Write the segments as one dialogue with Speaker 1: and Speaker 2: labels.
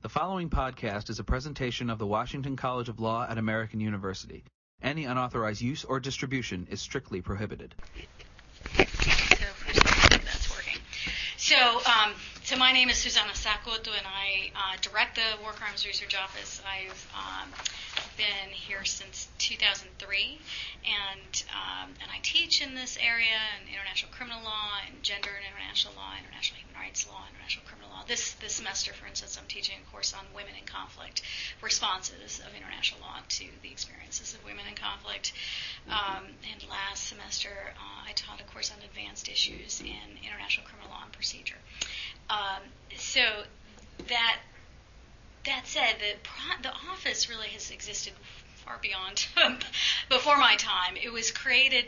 Speaker 1: The following podcast is a presentation of the Washington College of Law at American University. Any unauthorized use or distribution is strictly prohibited.
Speaker 2: So my name is Susana Sakoto, and I direct the War Crimes Research Office. I've been here since 2003, and I teach in this area in international criminal law, and gender and international law, international human rights law, international criminal law. This semester, for instance, I'm teaching a course on women in conflict, responses of international law to the experiences of women in conflict. And last semester, I taught a course on advanced issues in international criminal law and procedure. So that said, the office really has existed far beyond before my time. It was founded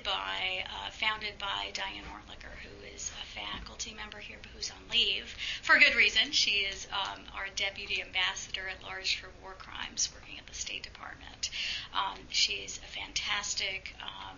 Speaker 2: by Diane Ortlicker, who is a faculty member here, but who's on leave for good reason. She is our deputy ambassador at large for war crimes, working at the State Department. She's a fantastic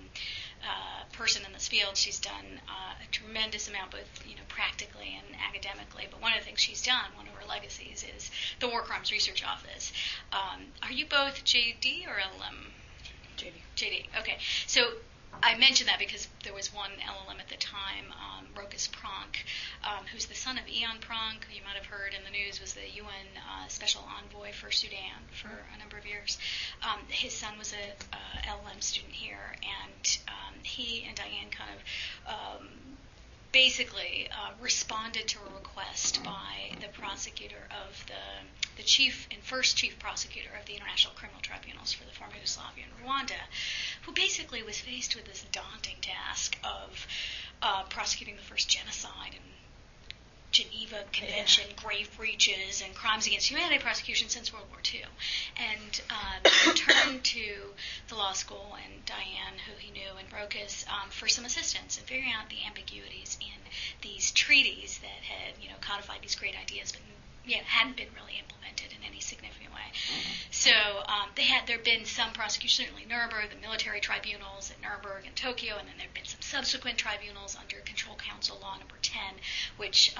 Speaker 2: person in this field. She's done a tremendous amount, both practically and academically. But one of the things she's done, one of her legacies, is the War Crimes Research Office. Are you both JD or LLM? JD. Okay. So I mentioned that because there was one LLM at the time, Rokas Pronk, who's the son of Eon Pronk, who you might have heard in the news was the UN Special Envoy for Sudan for a number of years. His son was a LLM student here, and he and Diane kind of basically responded to a request by the prosecutor of the chief and first chief prosecutor of the International Criminal Tribunals for the former Yugoslavia and Rwanda, who basically was faced with this daunting task of prosecuting the first genocide and Geneva Convention, grave breaches, and crimes against humanity prosecution since World War II. And turned to the law school and Diane, who he knew, and Rokas for some assistance in figuring out the ambiguities in these treaties that had, codified these great ideas, but hadn't been really implemented in any significant way. So there had been some prosecution, certainly Nuremberg, the military tribunals at Nuremberg and Tokyo, and then there had been some subsequent tribunals under Control Council Law Number 10, which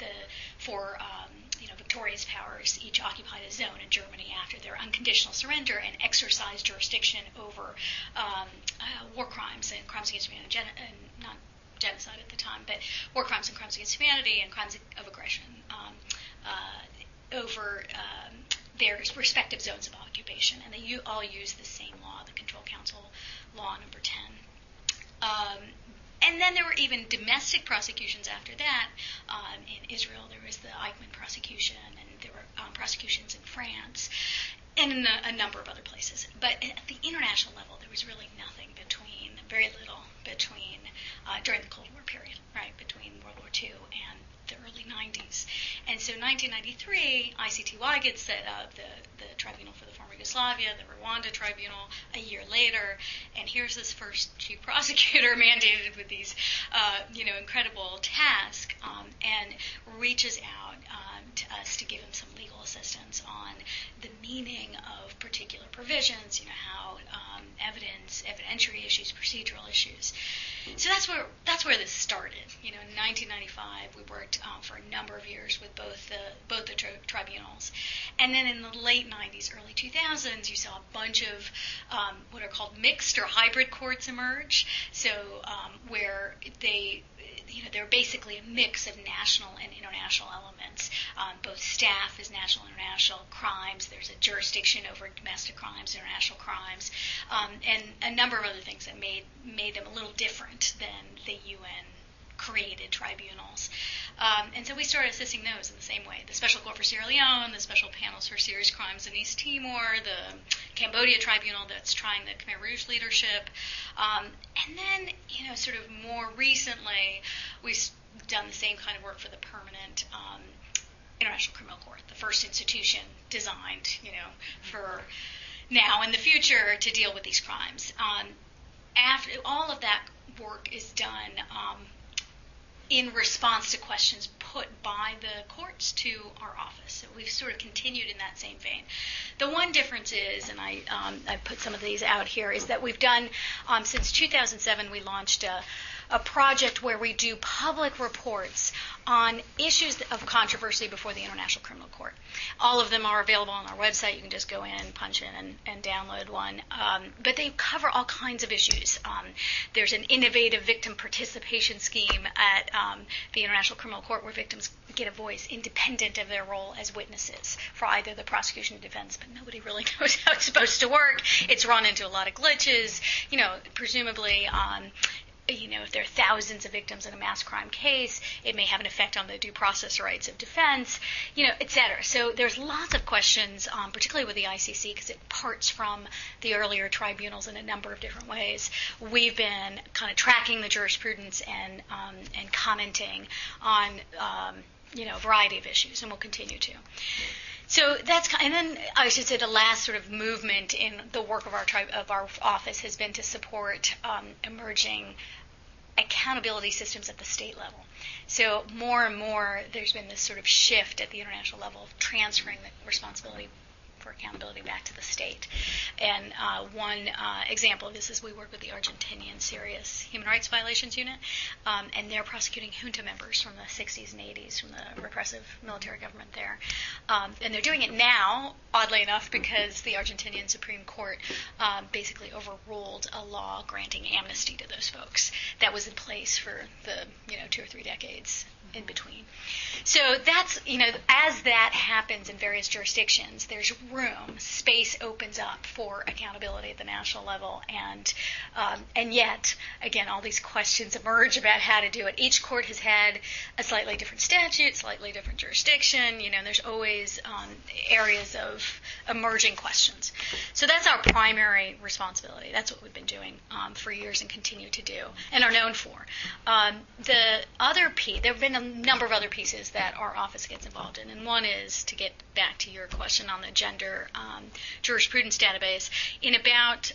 Speaker 2: victorious powers each occupied a zone in Germany after their unconditional surrender and exercised jurisdiction over war crimes and crimes against humanity, not genocide at the time, but war crimes and crimes against humanity and crimes of aggression over their respective zones of occupation. And they all use the same law, the Control Council Law Number 10. And then there were even domestic prosecutions after that. In Israel, there was the Eichmann prosecution, and there were prosecutions in France, and in a number of other places. But at the international level, there was really very little between, during the Cold War period, right, between World War II and the early 90s. And so 1993, ICTY gets set up, the Tribunal for the former Yugoslavia, the Rwanda Tribunal, a year later, and here's this first chief prosecutor mandated with these, incredible tasks, and reaches out to us to give him some legal assistance on the meaning of particular provisions, how evidentiary issues, procedural issues. So that's where this started. In 1995, we worked for a number of years with both the tribunals, and then in the late 90s, early 2000s, you saw a bunch of what are called mixed or hybrid courts emerge. So where they're basically a mix of national and international elements. Both staff is national and international crimes. There's a jurisdiction over domestic crimes, international crimes, and a number of other things that made them a little different than the UN created tribunals. And so we started assisting those in the same way. The Special Court for Sierra Leone, the Special Panels for Serious Crimes in East Timor, the Cambodia Tribunal that's trying the Khmer Rouge leadership. And then, sort of more recently, we've done the same kind of work for the permanent International Criminal Court, the first institution designed, for now and the future to deal with these crimes. After all of that work is done in response to questions put by the courts to our office. So we've sort of continued in that same vein. The one difference is, and I put some of these out here, is that we've done, since 2007, we launched a a project where we do public reports on issues of controversy before the International Criminal Court. All of them are available on our website. You can just go in, punch in, and download one. But they cover all kinds of issues. There's an innovative victim participation scheme at the International Criminal Court where victims get a voice independent of their role as witnesses for either the prosecution or defense, but nobody really knows how it's supposed to work. It's run into a lot of glitches. Presumably, if there are thousands of victims in a mass crime case, it may have an effect on the due process rights of defense, et cetera. So there's lots of questions, particularly with the ICC, because it parts from the earlier tribunals in a number of different ways. We've been kind of tracking the jurisprudence and commenting on a variety of issues, and we'll continue to. So and then I should say the last sort of movement in the work of our office has been to support emerging accountability systems at the state level. So more and more there's been this sort of shift at the international level of transferring the responsibility for accountability back to the state. And one example of this is we work with the Argentinian Serious Human Rights Violations Unit, and they're prosecuting junta members from the 60s and 80s from the repressive military government there. And they're doing it now, oddly enough, because the Argentinian Supreme Court basically overruled a law granting amnesty to those folks that was in place for the 2 or 3 decades in between. So that's, as that happens in various jurisdictions, there's space opens up for accountability at the national level, and yet, again, all these questions emerge about how to do it. Each court has had a slightly different statute, slightly different jurisdiction, there's always areas of emerging questions. So that's our primary responsibility. That's what we've been doing for years and continue to do and are known for. The other piece, there have been a number of other pieces that our office gets involved in, and one is, to get back to your question on the gender jurisprudence database, in about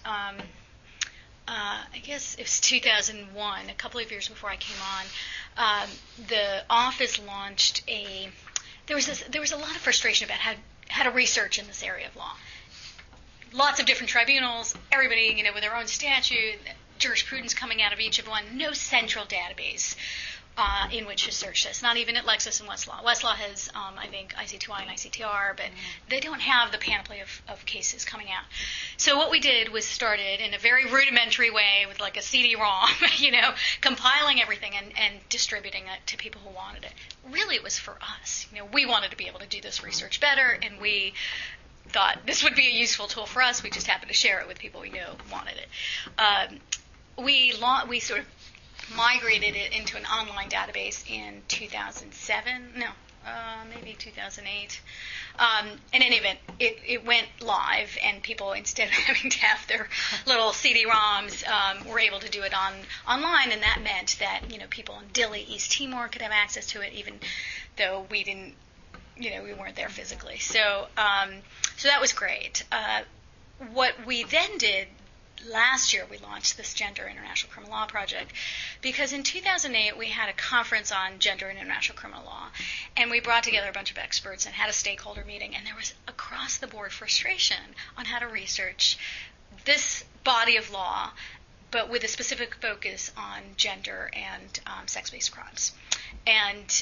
Speaker 2: I guess it was 2001, a couple of years before I came on, the office launched there was a lot of frustration about how to research in this area of law. Lots of different tribunals, everybody with their own statute, jurisprudence coming out of each of one, no central database in which to search this, not even at Lexis and Westlaw. Westlaw has, I think, IC2I and ICTR, but they don't have the panoply of cases coming out. So what we did was started in a very rudimentary way with like a CD-ROM, compiling everything and distributing it to people who wanted it. Really, it was for us. We wanted to be able to do this research better, and we thought this would be a useful tool for us. We just happened to share it with people we knew wanted it. We sort of migrated it into an online database in 2007. No, maybe 2008. In any event, it went live, and people, instead of having to have their little CD-ROMs, were able to do it online, and that meant that people in Dili, East Timor, could have access to it, even though we didn't, we weren't there physically. So that was great. What we then did. Last year, we launched this Gender International Criminal Law project because in 2008, we had a conference on gender and international criminal law, and we brought together a bunch of experts and had a stakeholder meeting, and there was across-the-board frustration on how to research this body of law, but with a specific focus on gender and sex-based crimes. And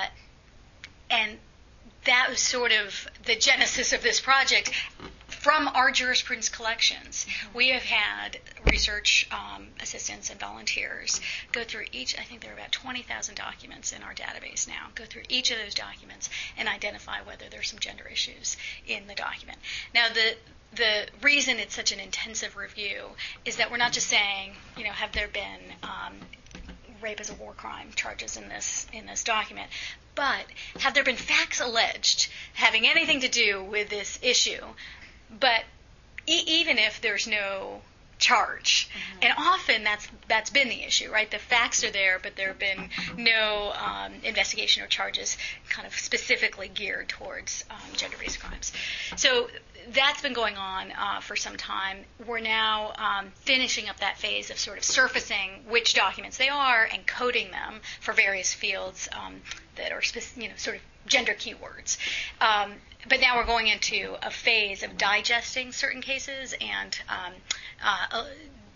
Speaker 2: that was sort of the genesis of this project. From our jurisprudence collections, we have had research assistants and volunteers go through each, I think there are about 20,000 documents in our database now, go through each of those documents and identify whether there's some gender issues in the document. Now, the reason it's such an intensive review is that we're not just saying, have there been rape as a war crime charges in this document, but have there been facts alleged having anything to do with this issue? But even if there's no charge, and often that's been the issue, right? The facts are there, but there have been no investigation or charges kind of specifically geared towards gender-based crimes. So that's been going on for some time. We're now finishing up that phase of sort of surfacing which documents they are and coding them for various fields that are sort of gender keywords. But now we're going into a phase of digesting certain cases and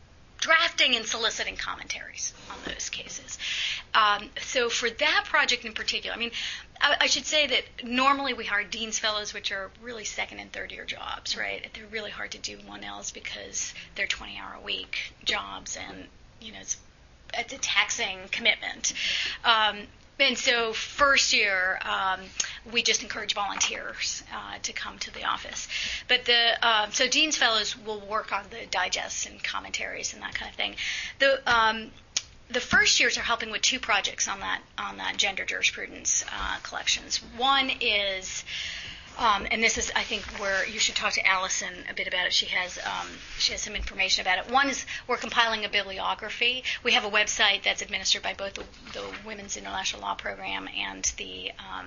Speaker 2: drafting and soliciting commentaries on those cases. So for that project in particular, I mean, I should say that normally we hire Dean's Fellows, which are really second and third year jobs, right? They're really hard to do 1Ls because they're 20-hour-a-week jobs, and it's a taxing commitment. And so first year, we just encourage volunteers to come to the office. But so Dean's Fellows will work on the digests and commentaries and that kind of thing. The first years are helping with two projects on that gender jurisprudence collections. One is, and this is, I think, where you should talk to Allison a bit about it. She has some information about it. One is we're compiling a bibliography. We have a website that's administered by both the Women's International Law Program and the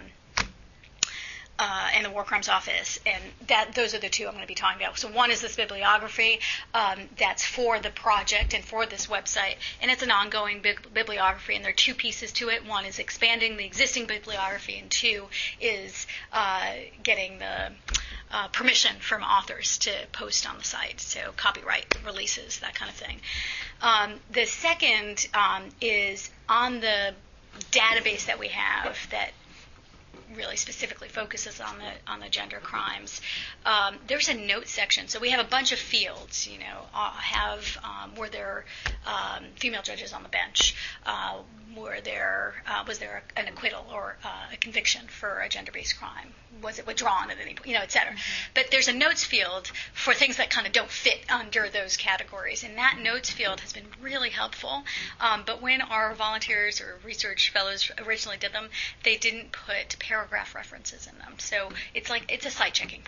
Speaker 2: War Crimes Office, and those are the two I'm going to be talking about. So one is this bibliography that's for the project and for this website, and it's an ongoing bibliography, and there are two pieces to it. One is expanding the existing bibliography, and two is getting the permission from authors to post on the site, so copyright releases, that kind of thing. The second is on the database that we have that really specifically focuses on the gender crimes. There's a note section, so we have a bunch of fields. Were there female judges on the bench? Was there an acquittal or a conviction for a gender-based crime? Was it withdrawn at any point? Et cetera. Mm-hmm. But there's a notes field for things that kind of don't fit under those categories, and that notes field has been really helpful. But when our volunteers or research fellows originally did them, they didn't put paragraph references in them. So it's a site-checking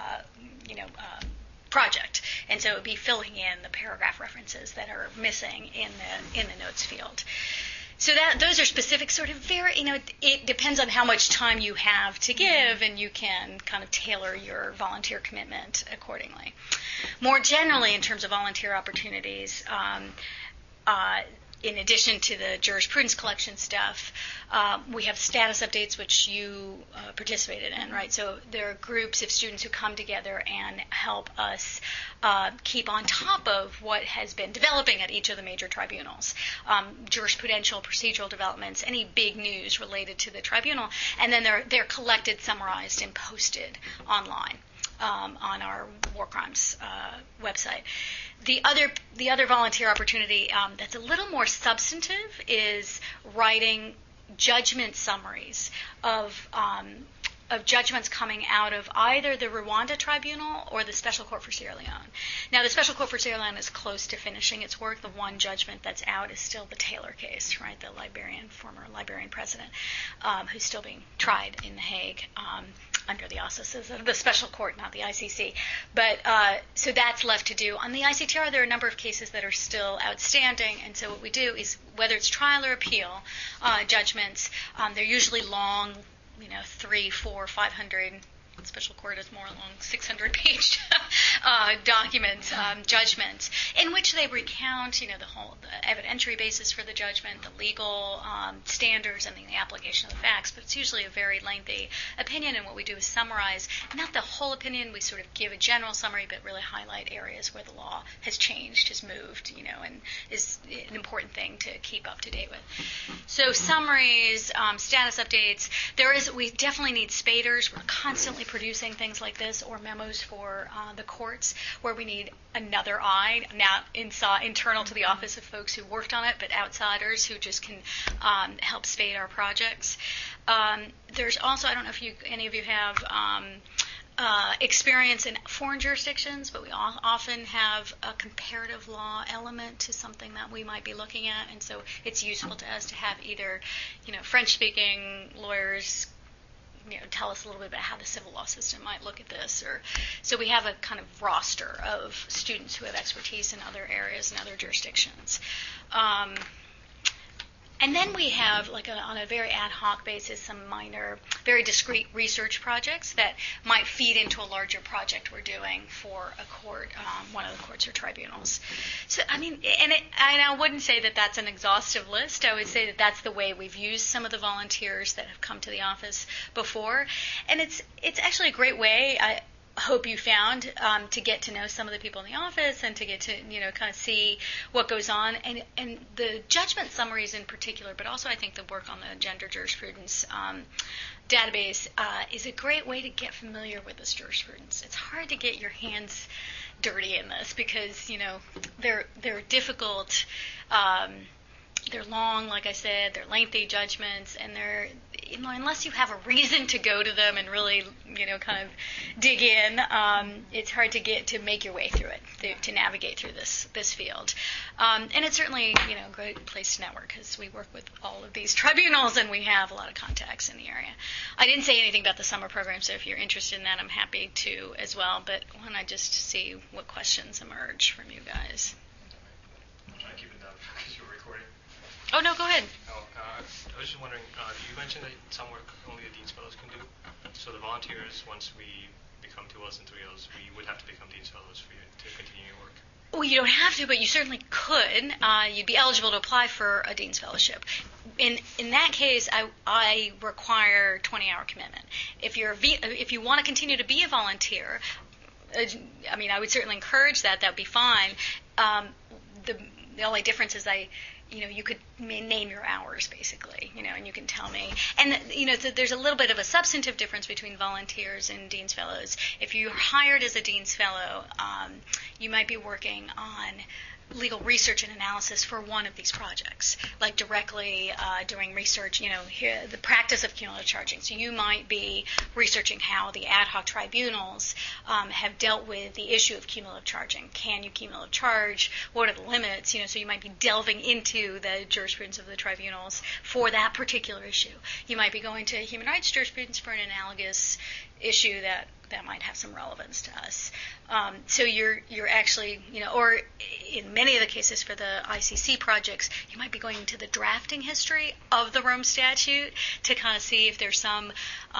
Speaker 2: project, and so it would be filling in the paragraph references that are missing in the notes field. So those are specific, sort of very, it depends on how much time you have to give, and you can kind of tailor your volunteer commitment accordingly. More generally, in terms of volunteer opportunities, in addition to the jurisprudence collection stuff, we have status updates, which you participated in, right? So there are groups of students who come together and help us keep on top of what has been developing at each of the major tribunals, jurisprudential, procedural developments, any big news related to the tribunal, and then they're collected, summarized, and posted online on our War Crimes website. The other volunteer opportunity that's a little more substantive is writing judgment summaries of judgments coming out of either the Rwanda Tribunal or the Special Court for Sierra Leone. Now, the Special Court for Sierra Leone is close to finishing its work. The one judgment that's out is still the Taylor case, right? The former Liberian president, who's still being tried in The Hague under the auspices of the Special Court, not the ICC. But so that's left to do. On the ICTR, there are a number of cases that are still outstanding, and so what we do is, whether it's trial or appeal judgments, they're usually long, 300, 400, 500. Special court is more along 600-page documents, judgments, in which they recount, the evidentiary basis for the judgment, the legal standards, and the application of the facts. But it's usually a very lengthy opinion, and what we do is summarize, not the whole opinion. We sort of give a general summary, but really highlight areas where the law has changed, has moved, and is an important thing to keep up to date with. So summaries, status updates. We definitely need spaders. We're constantly producing things like this, or memos for the courts, where we need another eye, not internal to the office of folks who worked on it, but outsiders who just can help spade our projects. There's also, I don't know if any of you have experience in foreign jurisdictions, but we often have a comparative law element to something that we might be looking at, and so it's useful to us to have either, French-speaking lawyers tell us a little bit about how the civil law system might look at this. So we have a kind of roster of students who have expertise in other areas and other jurisdictions. And then we have, on a very ad hoc basis, some minor, very discrete research projects that might feed into a larger project we're doing for a court, one of the courts or tribunals. So, and I wouldn't say that that's an exhaustive list. I would say that that's the way we've used some of the volunteers that have come to the office before. And it's actually a great way. hope you found, to get to know some of the people in the office and to get to, kind of see what goes on. And the judgment summaries in particular, but also I think the work on the gender jurisprudence database is a great way to get familiar with this jurisprudence. It's hard to get your hands dirty in this because, they're difficult. They're long, like I said, they're lengthy judgments, and they're, unless you have a reason to go to them and really, kind of dig in, it's hard to make your way through it, to navigate through this field. And it's certainly, a great place to network because we work with all of these tribunals and we have a lot of contacts in the area. I didn't say anything about the summer program, so if you're interested in that, I'm happy to as well, but why don't I just see what questions emerge from you guys?
Speaker 3: I'm trying to keep it down because you're recording.
Speaker 2: Oh, no, go ahead.
Speaker 3: I was just wondering, you mentioned that some work only the Dean's Fellows can do. So the volunteers, once we become 2Ls and 3Ls, we would have to become Dean's Fellows for you to continue your work.
Speaker 2: Well, you don't have to, but you certainly could. You'd be eligible to apply for a Dean's Fellowship. In that case, I require 20-hour commitment. If you want to continue to be a volunteer, I would certainly encourage that. That would be fine. The only difference is you could name your hours, basically, and you can tell me. And, there's a little bit of a substantive difference between volunteers and Dean's Fellows. If you're hired as a Dean's Fellow, you might be working on legal research and analysis for one of these projects, like directly doing research, the practice of cumulative charging. So you might be researching how the ad hoc tribunals have dealt with the issue of cumulative charging. Can you cumulative charge? What are the limits? So you might be delving into the jurisprudence of the tribunals for that particular issue. You might be going to human rights jurisprudence for an analogous issue that might have some relevance to us. So you're actually, or in many of the cases for the ICC projects, you might be going into the drafting history of the Rome Statute to kind of see if there's some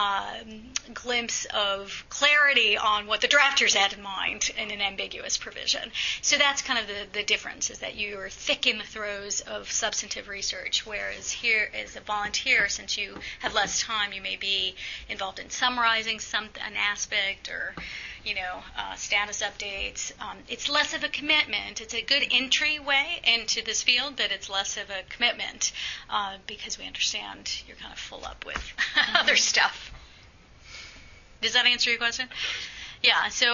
Speaker 2: glimpse of clarity on what the drafters had in mind in an ambiguous provision. So that's kind of the difference, is that you're thick in the throes of substantive research, whereas here as a volunteer, since you have less time, you may be involved in summarizing an aspect or status updates. It's less of a commitment. It's a good entryway into this field, but it's less of a commitment because we understand you're kind of full up with other stuff. Does that answer your question? Yeah. So,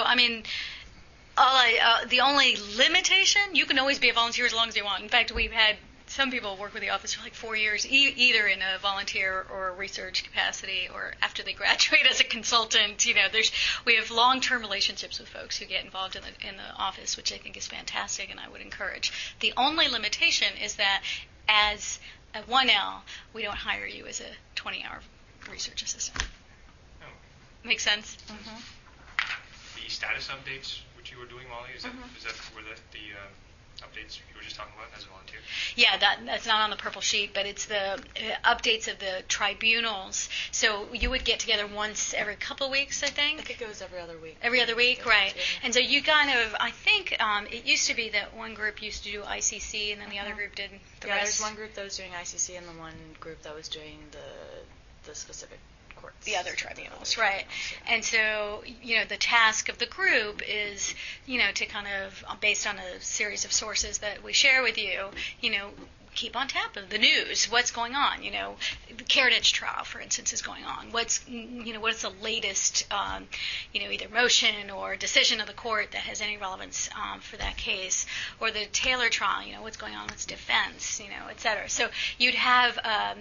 Speaker 2: the only limitation, you can always be a volunteer as long as you want. In fact, we've had some people work with the office for like 4 years, either in a volunteer or research capacity, or after they graduate as a consultant. We have long-term relationships with folks who get involved in the office, which I think is fantastic, and I would encourage. The only limitation is that as a 1L, we don't hire you as a 20-hour research assistant.
Speaker 3: Oh.
Speaker 2: Make sense?
Speaker 3: Mm-hmm. The status updates, which you were doing, Molly, were the updates you were just talking about as a volunteer?
Speaker 2: Yeah, that's not on the purple sheet, but it's the updates of the tribunals. So you would get together once every couple of weeks, I think?
Speaker 4: I think it was every other week.
Speaker 2: Every other week, right. And so you kind of, I think it used to be that one group used to do ICC and then the other group did the rest.
Speaker 4: There's one group that was doing ICC and then one group that was doing the specific courts.
Speaker 2: The other tribunals, right. And so, the task of the group is, to kind of, based on a series of sources that we share with you, keep on top of the news. What's going on? The Karadzic trial, for instance, is going on. What's the latest, either motion or decision of the court that has any relevance for that case, or the Taylor trial. What's going on with defense, et cetera. So you'd have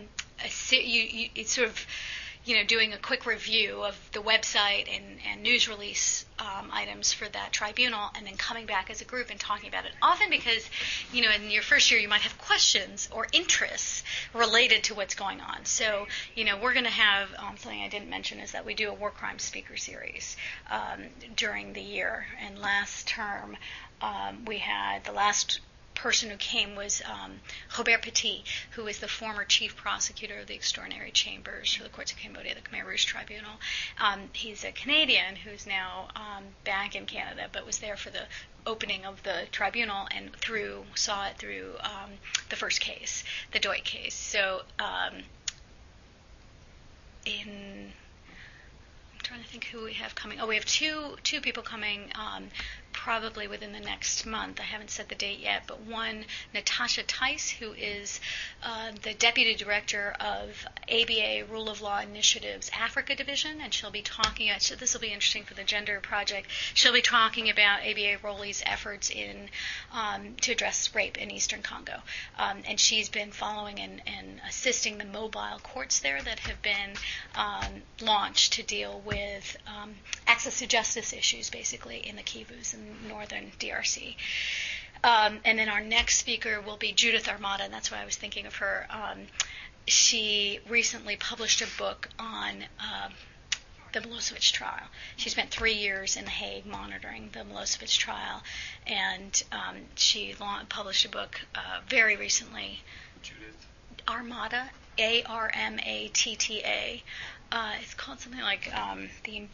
Speaker 2: it's sort of doing a quick review of the website and news release items for that tribunal, and then coming back as a group and talking about it. Often because, in your first year you might have questions or interests related to what's going on. So, we're going to have, something I didn't mention is that we do a war crime speaker series during the year. And last term we had the last person who came was Robert Petit, who is the former chief prosecutor of the extraordinary chambers for the courts of Cambodia, the Khmer Rouge Tribunal. He's a Canadian who's now back in Canada, but was there for the opening of the tribunal and saw it through the first case, the Deutsch case. So I'm trying to think who we have coming. Oh, we have two people coming probably within the next month. I haven't set the date yet, but one, Natasha Tice, who is the Deputy Director of ABA Rule of Law Initiative's Africa Division, and she'll be talking, so this will be interesting for the Gender Project, she'll be talking about ABA ROLI's efforts to address rape in Eastern Congo. And she's been following and assisting the mobile courts there that have been launched to deal with access to justice issues, basically, in the Kivus in northern DRC. And then our next speaker will be Judith Armada, and that's why I was thinking of her. She recently published a book on the Milosevic trial. She spent 3 years in The Hague monitoring the Milosevic trial, and she published a book very recently.
Speaker 3: Judith
Speaker 2: Armada, Armatta. It's called something like the.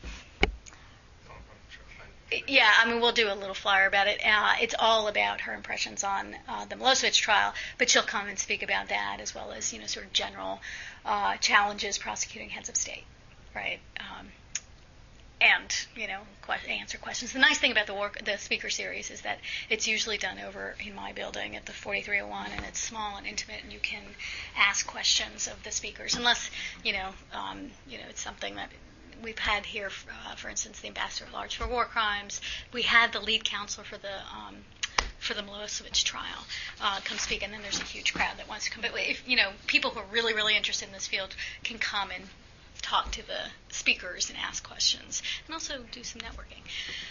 Speaker 2: Yeah, I mean, we'll do a little flyer about it. It's all about her impressions on the Milosevic trial, but she'll come and speak about that as well as, sort of general challenges prosecuting heads of state, right? And, answer questions. The nice thing about the speaker series is that it's usually done over in my building at the 4301, and it's small and intimate, and you can ask questions of the speakers, unless, it's something that we've had here, for instance, the Ambassador at Large for War Crimes. We had the lead counselor for the Milosevic trial come speak, and then there's a huge crowd that wants to come. But if people who are really, really interested in this field can come and talk to the speakers and ask questions, and also do some networking.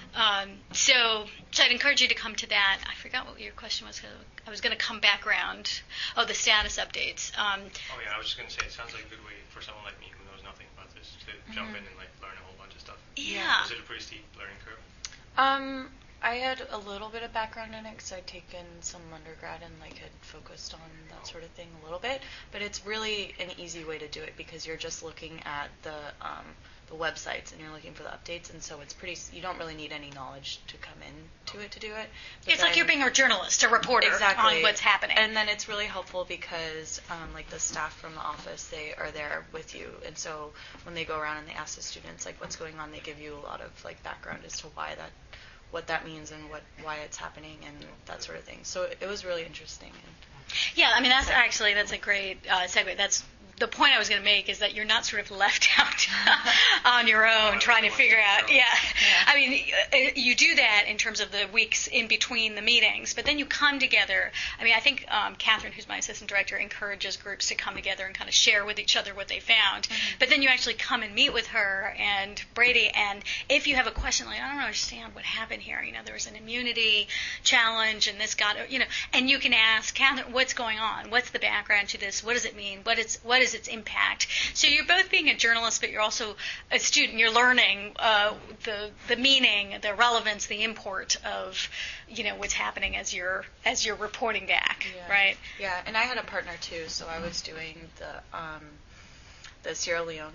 Speaker 2: So I'd encourage you to come to that. I forgot what your question was. I was going to come back around. Oh, the status updates.
Speaker 3: I was just going to say, it sounds like a good way for someone like me who knows nothing about this to jump in and learn a whole bunch of stuff.
Speaker 2: Yeah.
Speaker 3: Is it a pretty steep learning curve?
Speaker 4: I had a little bit of background in it because I'd taken some undergrad and had focused on that sort of thing a little bit. But it's really an easy way to do it because you're just looking at the websites and you're looking for the updates, and so it's you don't really need any knowledge to come into it to do it. But
Speaker 2: it's like you're being a journalist, a reporter on what's happening.
Speaker 4: And then it's really helpful because the staff from the office, they are there with you, and so when they go around and they ask the students what's going on, they give you a lot of background as to what that means and why it's happening and that sort of thing. So it was really interesting.
Speaker 2: Yeah, I mean, that's a great segue. That's the point I was going to make, is that you're not sort of left out on your own trying to figure out. Yeah. I mean, you do that in terms of the weeks in between the meetings, but then you come together. I mean, I think Catherine, who's my assistant director, encourages groups to come together and kind of share with each other what they found. Mm-hmm. But then you actually come and meet with her and Brady, and if you have a question like, I don't understand what happened here, there was an immunity challenge and this got, and you can ask Catherine, what's going on? What's the background to this? What does it mean? What is its impact? So you're both being a journalist, but you're also a student. You're learning the meaning, the relevance, the import of what's happening as you're reporting back, right?
Speaker 4: Yeah, and I had a partner too, so I was doing the Sierra Leone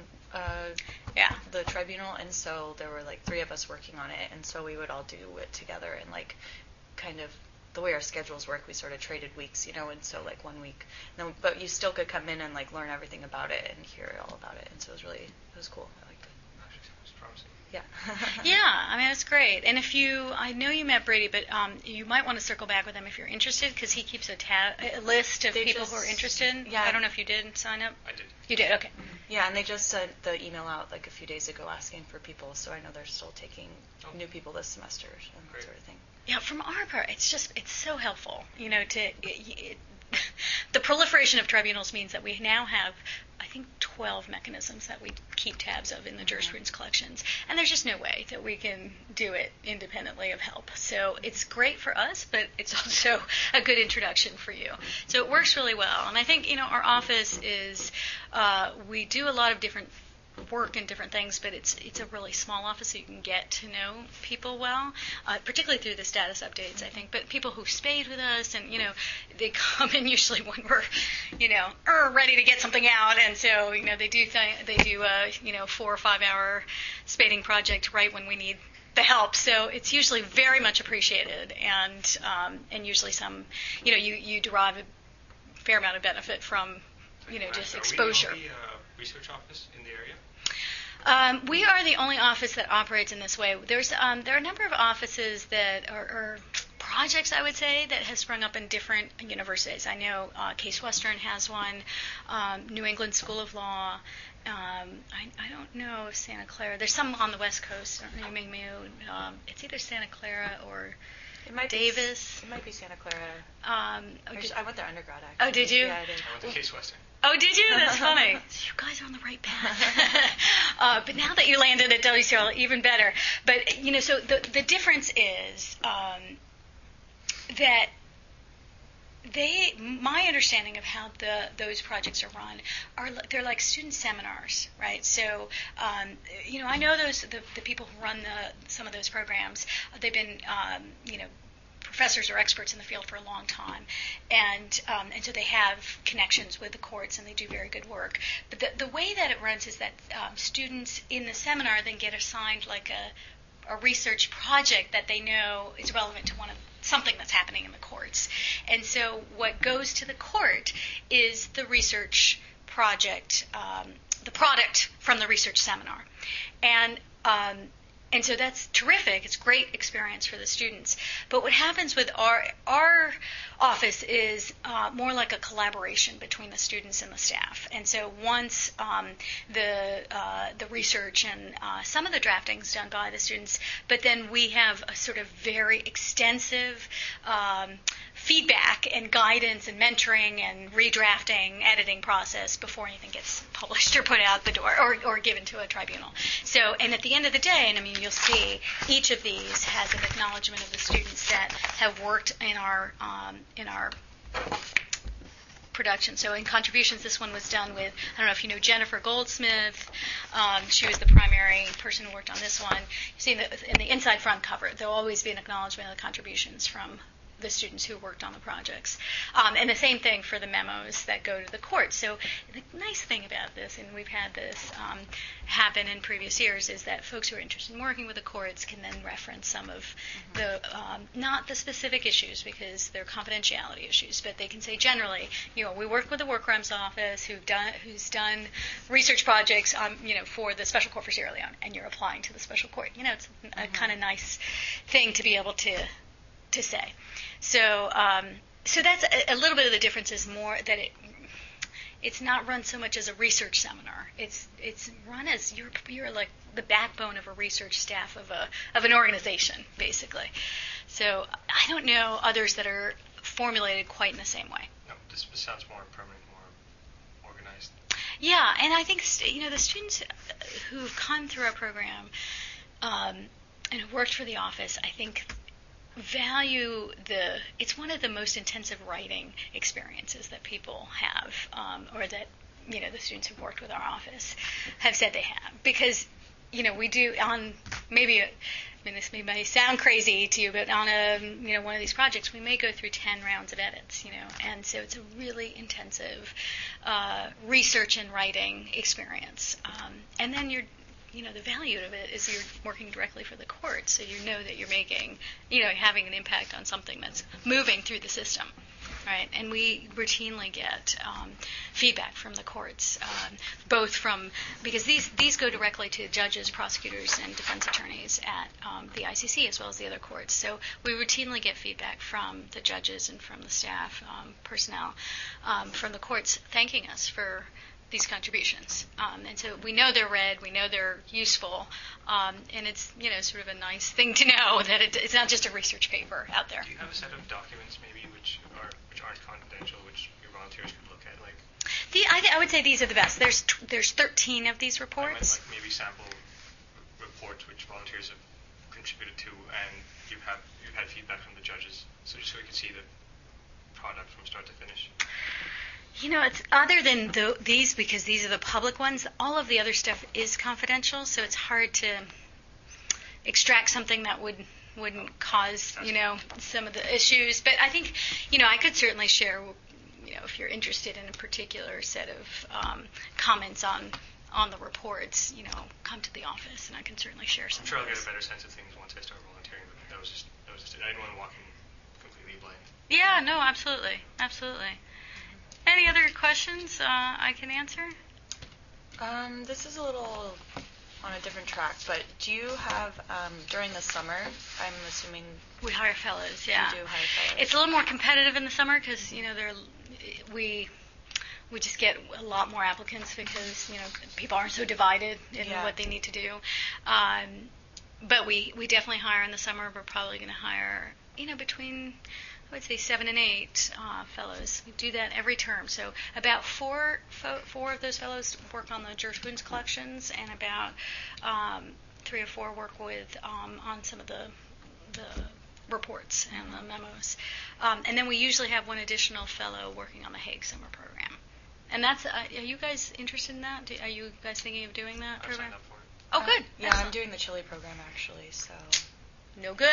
Speaker 4: the tribunal, and so there were 3 of us working on it, and so we would all do it together, and kind of the way our schedules work, we sort of traded weeks, and so 1 week, but you still could come in and learn everything about it and hear all about it, and so it was cool. I liked it.
Speaker 3: It's promising.
Speaker 4: Yeah.
Speaker 2: Yeah, I mean, that's great. And I know you met Brady, but you might want to circle back with him if you're interested, because he keeps a list of people who are interested.
Speaker 4: Yeah.
Speaker 2: I don't know if you did sign up.
Speaker 3: I did.
Speaker 2: You did, okay.
Speaker 4: Yeah, and they just sent the email out a few days ago asking for people, so I know they're still taking new people this semester and that sort of thing.
Speaker 2: Yeah, from our part, it's so helpful, the proliferation of tribunals means that we now have, I think, 12 mechanisms that we keep tabs of in the jurisprudence collections, and there's just no way that we can do it independently of help. So it's great for us, but it's also a good introduction for you. So it works really well, and I think, our office is, we do a lot of different work and different things, but it's a really small office, so you can get to know people well, particularly through the status updates, I think. But people who stayed with us, and they come in usually when we're ready to get something out, and so they do a 4 or 5 hour spading project right when we need the help. So it's usually very much appreciated, and usually some you derive a fair amount of benefit from just exposure.
Speaker 3: Are we the research office in the area?
Speaker 2: We are the only office that operates in this way. There are a number of offices that are projects, I would say, that has sprung up in different universities. I know Case Western has one, New England School of Law. I don't know if Santa Clara. There's some on the West Coast. It's either Santa Clara or Davis.
Speaker 4: It might be Santa Clara. I went there undergrad, actually.
Speaker 2: Oh, did you?
Speaker 4: Yeah, I did.
Speaker 3: I went to Case Western.
Speaker 2: Oh, did you? That's funny. You guys are on the right path. But now that you landed at WCL, even better. But, so the difference is that my understanding of how those projects are run they're like student seminars, right? So, I know the people who run some of those programs. They've been, professors or experts in the field for a long time, and so they have connections with the courts, and they do very good work. But the way that it runs is that students in the seminar then get assigned like a research project that they know is relevant to something that's happening in the courts. And so what goes to the court is the research project, the product from the research seminar. And so that's terrific. It's a great experience for the students. But what happens with our office is more like a collaboration between the students and the staff. And so once the research and some of the drafting is done by the students, but then we have a sort of very extensive feedback and guidance and mentoring and redrafting, editing process before anything gets published or put out the door or given to a tribunal. So, and at the end of the day, and I mean, you'll see each of these has an acknowledgement of the students that have worked in our production. So in contributions, this one was done with, I don't know if you know Jennifer Goldsmith. She was the primary person who worked on this one. You see in the inside front cover, there'll always be an acknowledgement of the contributions from the students who worked on the projects. And the same thing for the memos that go to the court. So the nice thing about this, and we've had this happen in previous years, is that folks who are interested in working with the courts can then reference some of the, not the specific issues because they're confidentiality issues, but they can say generally, we work with the War Crimes Office who's done research projects, for the Special Court for Sierra Leone, and you're applying to the Special Court. It's a kind of nice thing to be able to say. So that's a little bit of the difference is more that it's not run so much as a research seminar. It's run as you're like the backbone of a research staff of an organization, basically. So I don't know others that are formulated quite in the same way.
Speaker 3: No, this sounds more permanent, more organized.
Speaker 2: Yeah, and I think the students who've come through our program and have worked for the office, I think value it's one of the most intensive writing experiences that people have, or that the students who've worked with our office have said they have, because we do on this may sound crazy to you, but on one of these projects we may go through 10 rounds of edits, and so it's a really intensive research and writing experience, and then the value of it is you're working directly for the court, so you know that you're making, having an impact on something that's moving through the system, right? And we routinely get feedback from the courts, both because these go directly to judges, prosecutors, and defense attorneys at the ICC as well as the other courts. So we routinely get feedback from the judges and from the staff, personnel, from the courts thanking us for these contributions, and so we know they're read, we know they're useful, and it's sort of a nice thing to know that it's not just a research paper out there.
Speaker 3: Do you have a set of documents maybe which aren't confidential, which your volunteers could look at?
Speaker 2: I would say these are the best. There's 13 of these reports.
Speaker 3: Like maybe sample reports which volunteers have contributed to, and you've had feedback from the judges, so just so we can see the product from start to finish.
Speaker 2: It's other than these, because these are the public ones, all of the other stuff is confidential, so it's hard to extract something that wouldn't cause, some of the issues. But I think, I could certainly share, if you're interested in a particular set of comments on the reports, come to the office, and I can certainly share some.
Speaker 3: I'm sure I'll get a better sense of things once I start volunteering, but that was just I didn't want to walk in completely blind.
Speaker 2: Yeah, no, absolutely. Any other questions I can answer?
Speaker 4: This is a little on a different track, but do you have, during the summer, I'm assuming...
Speaker 2: We hire fellows, yeah.
Speaker 4: You do hire fellows.
Speaker 2: It's a little more competitive in the summer because, we just get a lot more applicants because, people aren't so divided in what they need to do. But we definitely hire in the summer. We're probably going to hire, between... I would say 7 and 8 fellows. We do that every term. So about four of those fellows work on the jurisprudence collections, and about 3 or 4 work with on some of the reports and the memos. And then we usually have one additional fellow working on the Hague Summer Program. And that's. Are you guys interested in that? Are you guys thinking of doing that program?
Speaker 3: I've signed up for it.
Speaker 2: Oh, good.
Speaker 4: Yeah,
Speaker 2: Excellent.
Speaker 4: I'm doing the Chile program actually. So.
Speaker 2: No good.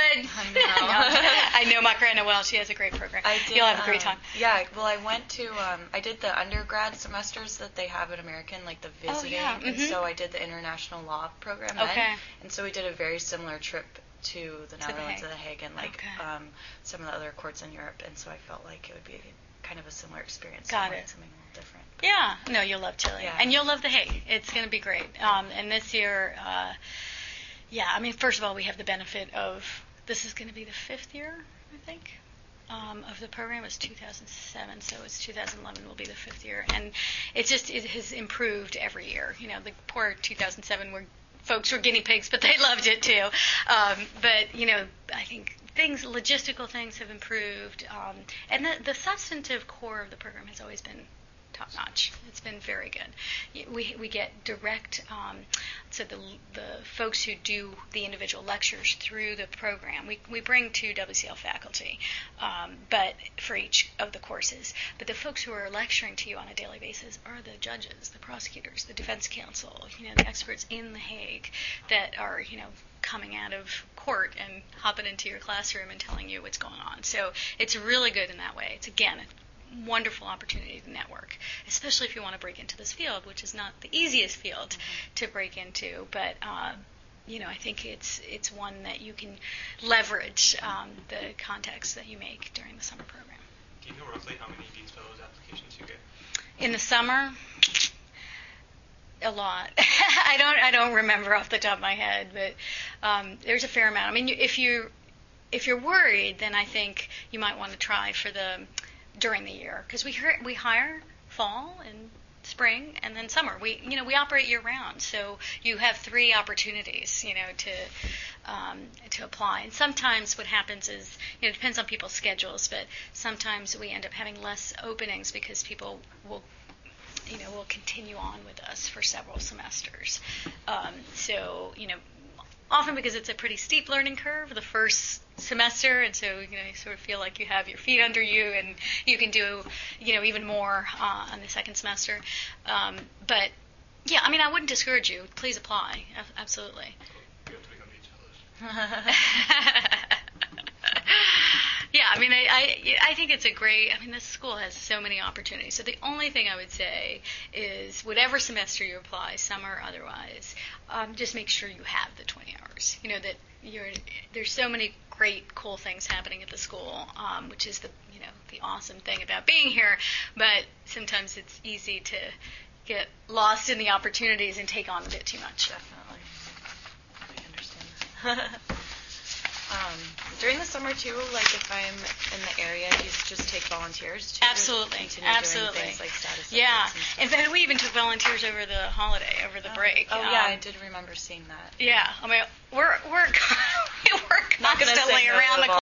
Speaker 2: I know Macarena well. She has a great program. You'll have a great time.
Speaker 4: Yeah, well, I went to, I did the undergrad semesters that they have at American, like the visiting.
Speaker 2: Oh, yeah.
Speaker 4: And so I did the international law program then.
Speaker 2: Okay.
Speaker 4: And so we did a very similar trip to the Netherlands, to the Hague, and some of the other courts in Europe. And so I felt like it would be kind of a similar experience.
Speaker 2: Got it.
Speaker 4: Something a little different.
Speaker 2: Yeah. No, you'll love Chile.
Speaker 4: Yeah.
Speaker 2: And you'll love the Hague. It's going to be great. And this year... first of all, we have the benefit of, this is going to be the 5th year, I think, of the program. It was 2007, so it's 2011 will be the 5th year. And it has improved every year. The poor 2007 folks were guinea pigs, but they loved it too. But I think logistical things have improved. And the substantive core of the program has always been top-notch. It's been very good. We get direct, so the folks who do the individual lectures through the program, we bring 2 WCL faculty, but for each of the courses. But the folks who are lecturing to you on a daily basis are the judges, the prosecutors, the defense counsel, the experts in The Hague that are, coming out of court and hopping into your classroom and telling you what's going on. So it's really good in that way. It's, again, wonderful opportunity to network, especially if you want to break into this field, which is not the easiest field to break into. But I think it's one that you can leverage the contacts that you make during the summer program.
Speaker 3: Do you know roughly how many Dean's Fellows applications you get?
Speaker 2: In the summer, a lot. I don't remember off the top of my head, but there's a fair amount. I mean, if you're worried, then I think you might want to try for during the year, because we hire fall and spring and then summer. We operate year round, so you have 3 opportunities to apply. And sometimes what happens is it depends on people's schedules, but sometimes we end up having less openings because people will continue on with us for several semesters. Often because it's a pretty steep learning curve the first semester, and so you sort of feel like you have your feet under you and you can do even more on the second semester. But yeah, I wouldn't discourage you. Please apply. Absolutely.
Speaker 3: You have to become Dean's Fellows.
Speaker 2: Yeah, I think it's a great. This school has so many opportunities. So the only thing I would say is, whatever semester you apply, summer or otherwise, just make sure you have the 20 hours. That there's so many great, cool things happening at the school, which is the awesome thing about being here. But sometimes it's easy to get lost in the opportunities and take on a bit too much.
Speaker 4: Definitely, I understand that. During the summer too, like if I'm in the area, you just take volunteers to
Speaker 2: Absolutely.
Speaker 4: Doing things like status updates.
Speaker 2: Yeah, in fact, we even took volunteers over the holiday, over the break.
Speaker 4: Oh yeah, I did remember seeing that.
Speaker 2: Yeah, we're constantly
Speaker 4: Not gonna say
Speaker 2: around
Speaker 4: no
Speaker 2: the